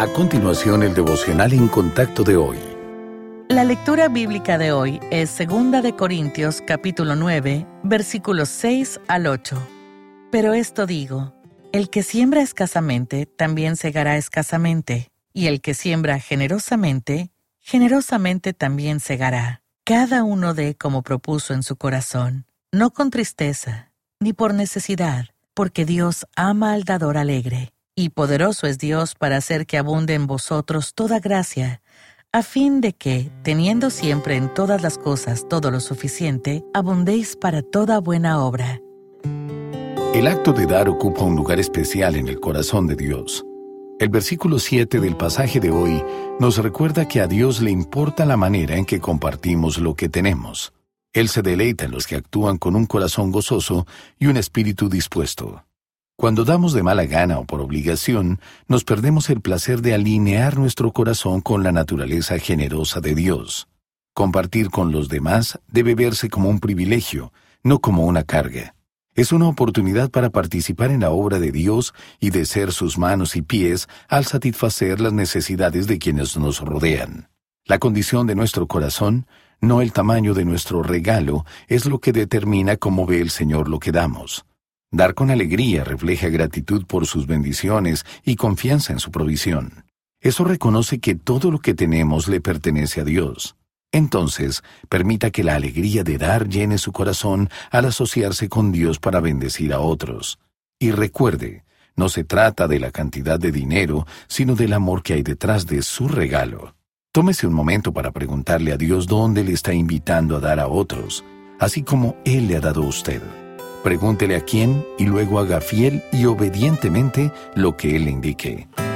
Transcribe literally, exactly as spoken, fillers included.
A continuación, el devocional en contacto de hoy. La lectura bíblica de hoy es segunda de Corintios, capítulo nueve, versículos seis al ocho. Pero esto digo, el que siembra escasamente, también segará escasamente, y el que siembra generosamente, generosamente también segará. Cada uno dé como propuso en su corazón, no con tristeza, ni por necesidad, porque Dios ama al dador alegre. Y poderoso es Dios para hacer que abunde en vosotros toda gracia, a fin de que, teniendo siempre en todas las cosas todo lo suficiente, abundéis para toda buena obra. El acto de dar ocupa un lugar especial en el corazón de Dios. El versículo siete del pasaje de hoy nos recuerda que a Dios le importa la manera en que compartimos lo que tenemos. Él se deleita en los que actúan con un corazón gozoso y un espíritu dispuesto. Cuando damos de mala gana o por obligación, nos perdemos el placer de alinear nuestro corazón con la naturaleza generosa de Dios. Compartir con los demás debe verse como un privilegio, no como una carga. Es una oportunidad para participar en la obra de Dios y de ser sus manos y pies al satisfacer las necesidades de quienes nos rodean. La condición de nuestro corazón, no el tamaño de nuestro regalo, es lo que determina cómo ve el Señor lo que damos. Dar con alegría refleja gratitud por sus bendiciones y confianza en su provisión. Eso reconoce que todo lo que tenemos le pertenece a Dios. Entonces, permita que la alegría de dar llene su corazón al asociarse con Dios para bendecir a otros. Y recuerde, no se trata de la cantidad de dinero, sino del amor que hay detrás de su regalo. Tómese un momento para preguntarle a Dios dónde le está invitando a dar a otros, así como Él le ha dado a usted. Pregúntele a quién y luego haga fiel y obedientemente lo que Él le indique.